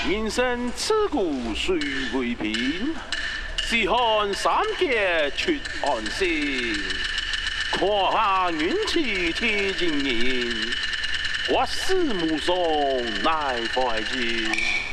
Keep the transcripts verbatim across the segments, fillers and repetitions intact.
人生自古谁为平？试看三界出寒星。看下运气天经人，或是目送乃怀jin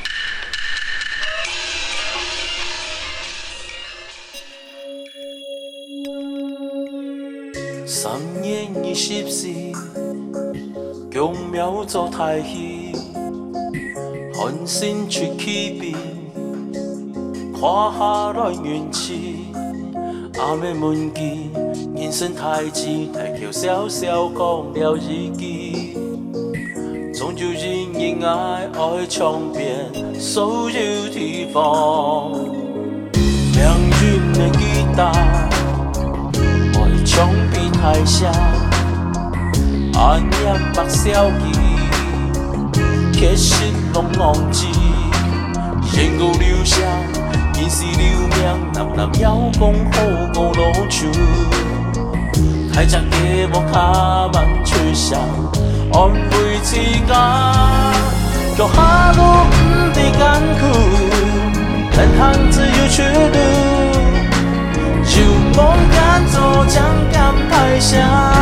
三月二十四，强苗做太戏，寒星出起边，看下来运气，阿妹问记。人生太急，大桥小小讲了日记，终究仍然爱爱唱遍所有地方。命运的吉他，爱唱遍台下，暗夜白小记，其实拢忘记，人我留下，人是留名，男男要讲好过路处。太只嘅我卡慢吹上，安慰自家，腳下路唔地艱苦，人行只有出路，就夢間做將咁太下，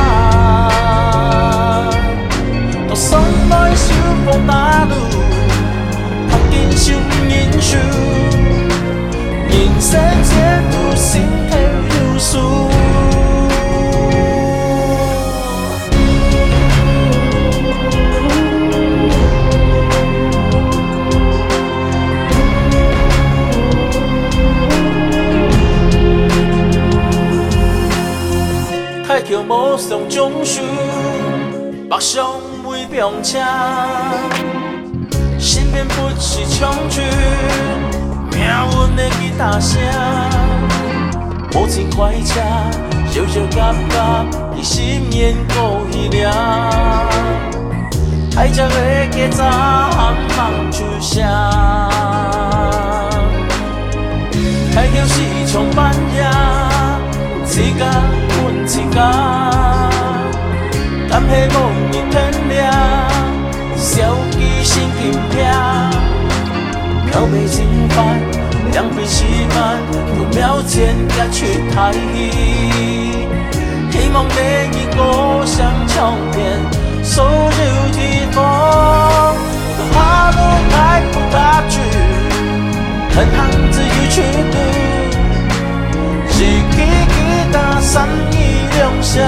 到心內小風打路，拍緊少唔認輸，人生前途心頭有數。太橋無上種樹，北上每병車，身邊不是唱曲，命運的吉他聲，無情快車，搖搖夾夾，你心眼過一亮，太只的吉他含忙出聲，太橋是唱半夜，自家。自家，但希望日天亮，小記心輕飄，飄北輕帆，兩倍期盼，六秒間隔出太遠，希望每一個想唱遍所有地方，怕路太不踏實，很行只有去路，自己給他三年。亮相，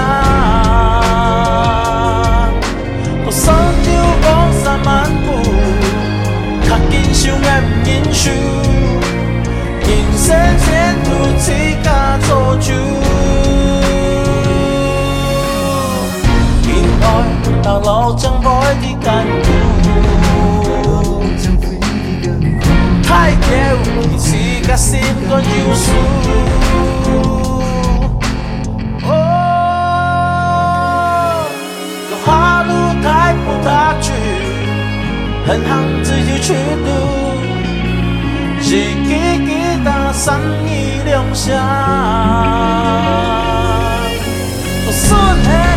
我三條講三萬步，較緊少眼唔認輸，人生前途自家做主，現愛到老將愛的甘苦，太橋自家心個要素。太不踏實，很行只有去路，自己給他三年亮相，我順